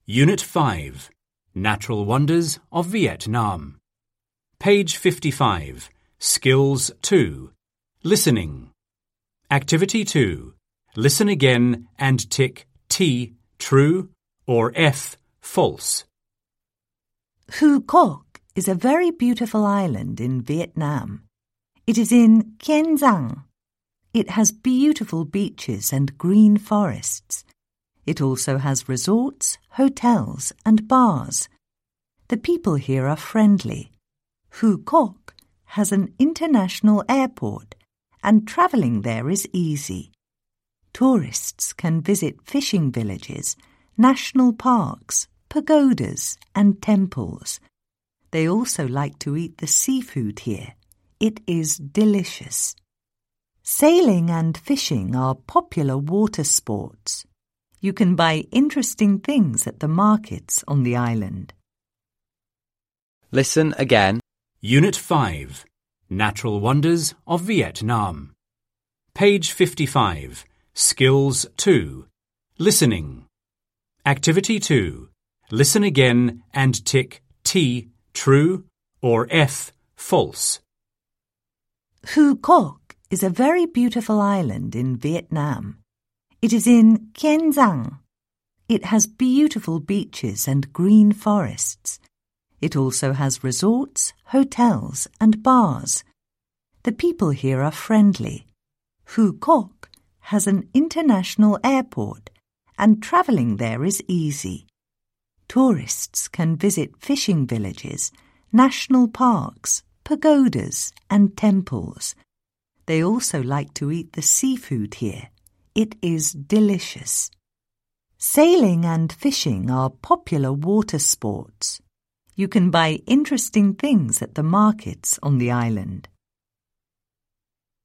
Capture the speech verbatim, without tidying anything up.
Unit five, Natural Wonders of Vietnam. Page fifty-five, Skills two, Listening. Activity two, listen again and tick T, true, or F, false. Phu Quoc is a very beautiful island in Vietnam. It is in Kiên Giang. It has beautiful beaches and green forests. It also has resorts, hotels, and bars. The people here are friendly. Phu Quoc has an international airport, and travelling there is easy. Tourists can visit fishing villages, national parks, pagodas, and temples. They also like to eat the seafood here. It is delicious. Sailing and fishing are popular water sports. You can buy interesting things at the markets on the island. Listen again. Unit five, Natural Wonders of Vietnam. Page fifty-five, Skills two, Listening. Activity two, listen again and tick T, true, or F, false. Phu Quoc is a very beautiful island in Vietnam. It is in Kiên Giang. It has beautiful beaches and green forests. It also has resorts, hotels, and bars. The people here are friendly. Phu Quoc has an international airport, and travelling there is easy. Tourists can visit fishing villages, national parks, pagodas, and temples. They also like to eat the seafood here. It is delicious. Sailing and fishing are popular water sports. You can buy interesting things at the markets on the island.